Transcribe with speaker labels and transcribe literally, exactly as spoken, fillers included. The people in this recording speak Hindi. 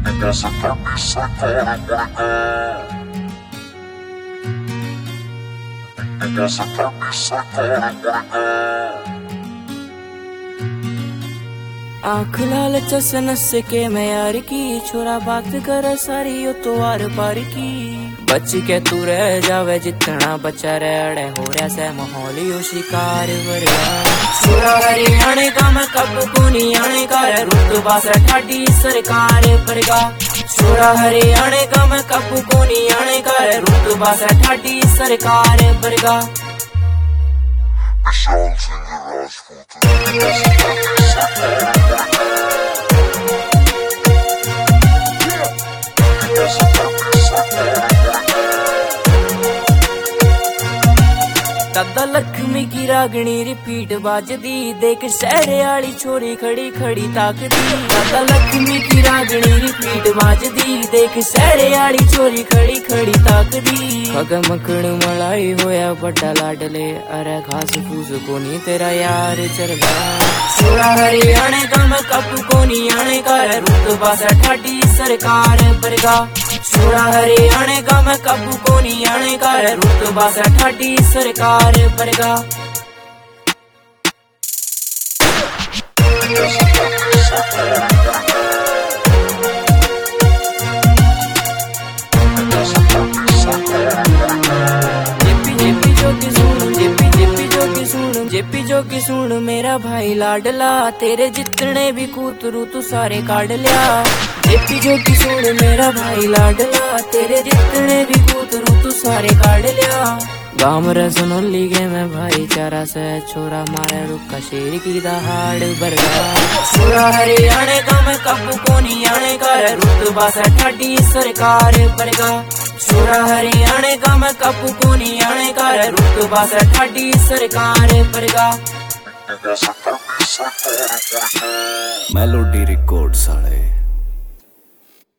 Speaker 1: Nessa cabeça cora Nessa cabeça cora
Speaker 2: आँख लाल चसन से के मैं यार की छोरा बात कर सारी यो तो आर पार की बच के तू रह जावे जितना बचा रहे हो रहा से माहौल यो शिकार वरगा छोरा हरियाणे का मैं कब को नहीं आने का रुतबा से ठाडी सरकार परगा छोरा हरियाणे का मैं कब को नहीं आने का रुतबा से ठाडी सरकार परगा दादा लक्ष्मी की रागनी रिपीट बाजदी देख शहर आली छोरी खड़ी खड़ी ताकदी दादा लक्ष्मी की रागनी रिपीट बाजदी देख शहर आली छोरी खड़ी खड़ी ताकदी खग मखण मलाई होया बड़ा लाडले अरे घास फूस को नहीं तेरा यार चरगा छोरा हरियाणे का मैं कप को नहीं आने का रुतबा से ठाडी सरकार बरगा छोरा हरियाणे का मैं कब को नहीं आने का रुतबा से ठाडी सरकार बरगा जेपी जो की सुन मेरा भाई लाडला तेरे जितने भी कूतरू तू सारे काट लिया जेपी जो की सुन मेरा भाई लाडला तेरे जितने भी कूतरू तू सारे काट लिया गाँव रे सुनोली के मैं भाईचारा से छोरा मारे रुका शेर की दहाड़ बरगा छोरा हरियाणे का मैं कब को नहीं आने का रुतबा से ठाडी सरकार बरगा छोरा हरियाणे का मैं कब को नहीं आने का रुतबा से ठाडी सरकार बरगा
Speaker 1: Nessa cabeça cora
Speaker 3: melody record साले।